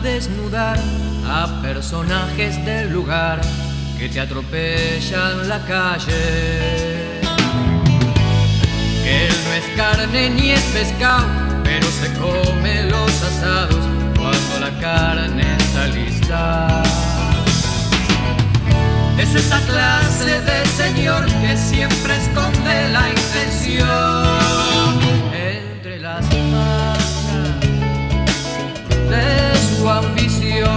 desnudar a personajes del lugar que te atropellan la calle. Que él no es carne ni es pescado, pero se come los asados cuando la carne está lista. Es esa clase de señor que siempre esconde la intención entre las mangas de su ambición.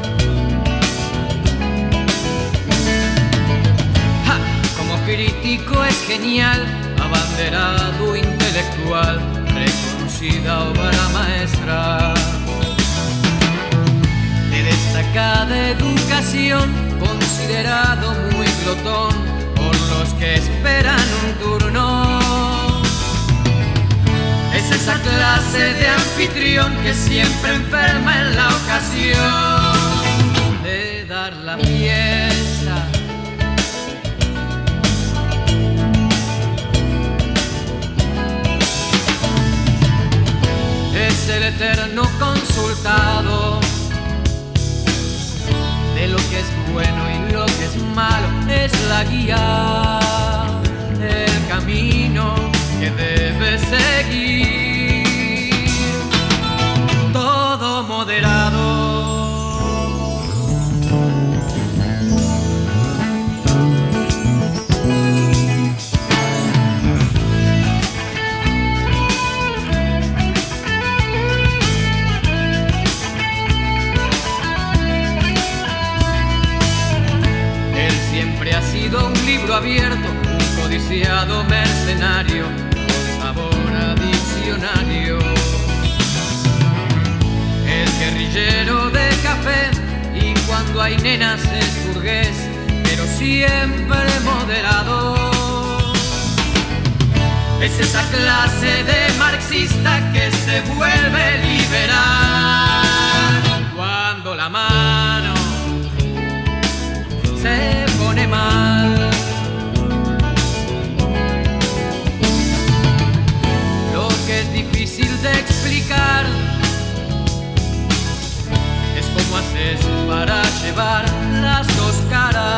Como crítico es genial, abanderado intelectual, reconocida obra maestra de destacada educación, considerado muy glotón por los que esperan un turno. Es esa clase de anfitrión que siempre enferma en la ocasión de dar la fiesta. Es el eterno consultado de lo que es bueno y lo que es malo. Es la guía, el camino que debes seguir, todo moderado. Siempre ha sido un libro abierto, un codiciado mercenario, con sabor a diccionario. El guerrillero de café, y cuando hay nenas es burgués, pero siempre moderado. Es esa clase de marxista que se vuelve liberal cuando la mano se pone mal. Lo que es difícil de explicar es cómo haces para llevar las dos caras.